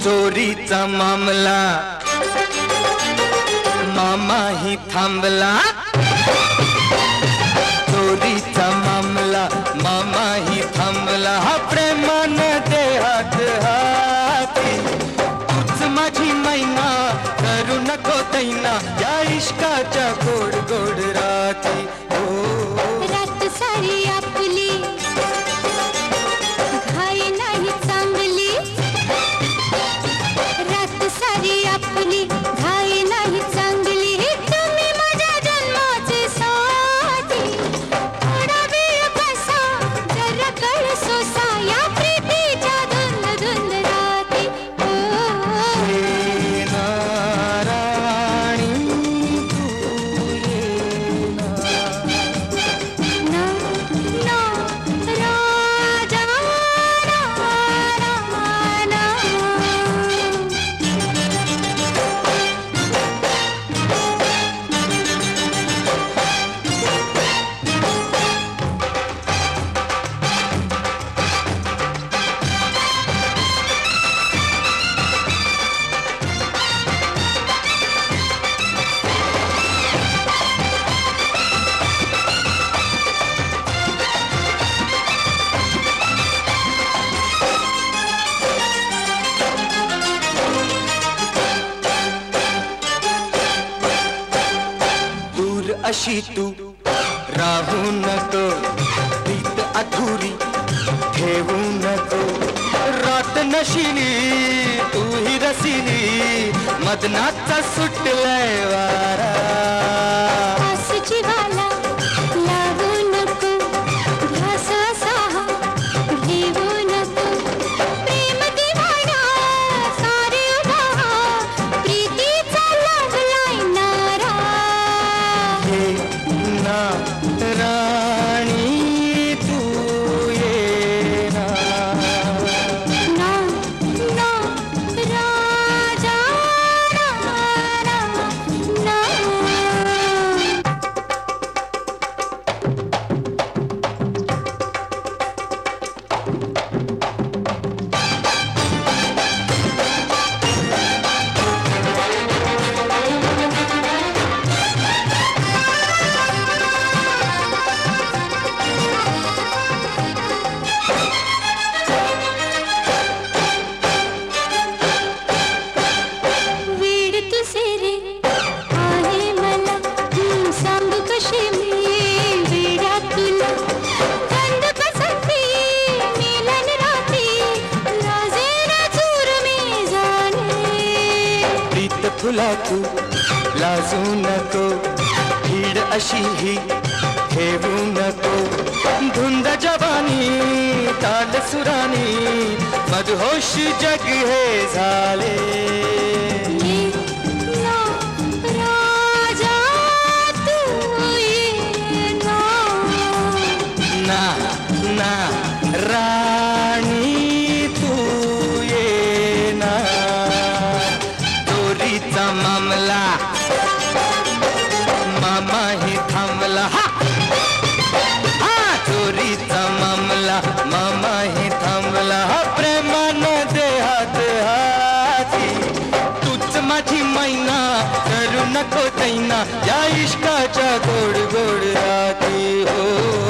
चोरीचा मामला मामा ही थांबला. चोरीचा मामला मामा ही थांबला. हा प्रेमानं देहात हाती. तूच माझी मैना करू नको दैना या इश्काच्या गोड गोड राती. रात सारी आपली घाई नाही चांगली. रात सारी आपली घाई नाही चांगली. तुम्ही माझ्या जन्माचे साथी. थोडा वेळ बसा जरा कळ सोसा या प्रीतीच्या धुंद धुंद राती. ये ना राणी तू ये ना. ना ना राजा ना. दूर अशी तू राहू नको. प्रीत अधुरी ठेवू नको. रात नशिली तू ही रसिली मदनाचा सुटलाय वारा. आस जीवाला लागू नको. ध्यास असा घेऊ नको. प्रेम दिवाणा सारे उभा. प्रीतीचा लागलाय नारा. ये ना राणी तू ये ना. ना ना राजा ना. वेड तुझे रे आहे मला. सांगू कशी मी वेड्या तुला. थंड पसंती मिलन राती. राजेला चूर मी जाणे. प्रीत फुला तू लाजू नको. भीड अशी ही ठेवू नको. धुंद जवानी ताल सुरानी मदहोश जग हे झाले. ये ना राजा तू ये ना. ना ना राणी तू ये ना. चोरीचा मामला मामा ही थांबला. हा हा चोरीचा मामला मामा ही थांबला. हा प्रेमानं देहात हाती. तूच माझी मैना करू नको दैना या इश्काच्या गोड गोड राती. हो